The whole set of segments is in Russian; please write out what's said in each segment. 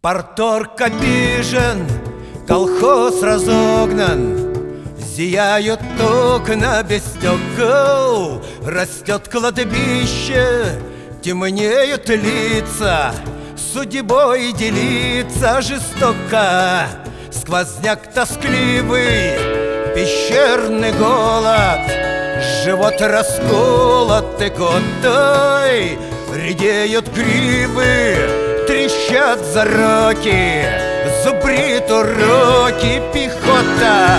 Парторг обижен, колхоз разогнан, зияют окна без стекол, растет кладбище, темнеют лица, судьбой делиться жестоко. Сквозняк тоскливый, пещерный голод, живот расколот икотой, редеют гривы, трещат зароки, зубрит уроки пехота.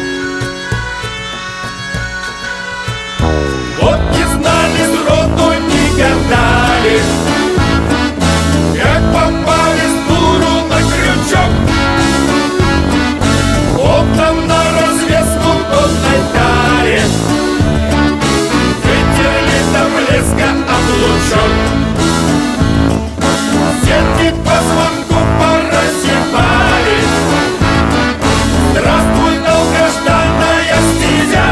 Вот не знали, сроду не гадали, как попали с дуру на крючок. Оптом на развеску тонной таре вытерли до блеска облучок. Сетки по звонку порасипали. Здравствуй, долгожданная стезя.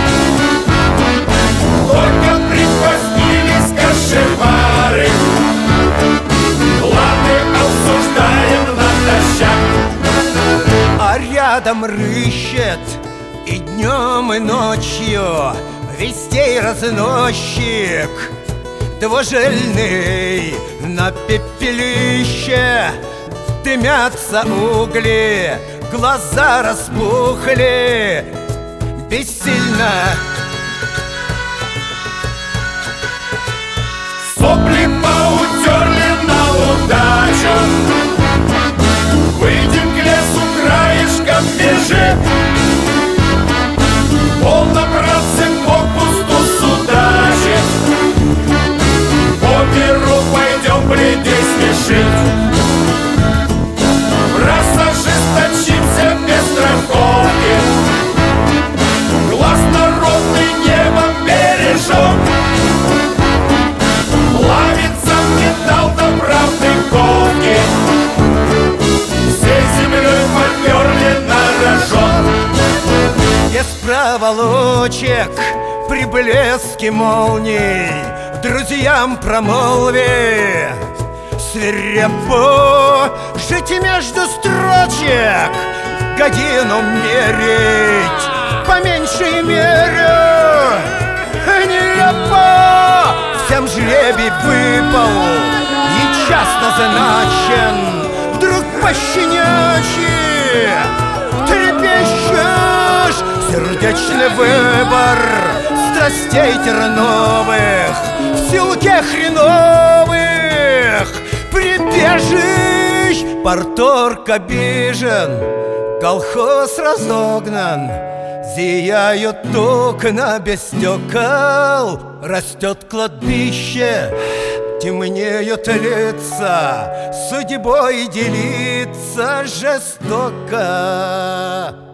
Только припозднились кашевары. Планы обсуждаем натощак. А рядом рыщет и днем, и ночью вестей разносчик двужильный на пепелище. Дымятся угли, глаза распухли бессильно. Сопли поутерли на удачу. Выйдем к лесу краешком бежи. Полно, братцы, попусту судачить. По миру пойдем бледей смешить. Раз ожесточимся без страховки. Глаз народный небом бережем. Плавится в металл до правды ковки. Всей землей поперли на рожон. Без проволочек при блеске молний друзьям промолви. Свирепо жить между строчек, годину мерить по меньшей мере. Нелепо всем жребий выпал и час назначен. Вдруг пощенячьи трепещешь, сердечный выбор страстей терновых в селке хреновых прибежищ. Парторг обижен, колхоз разогнан, зияют окна без стекол, растет кладбище, темнеют лица, судьбой делиться жестоко.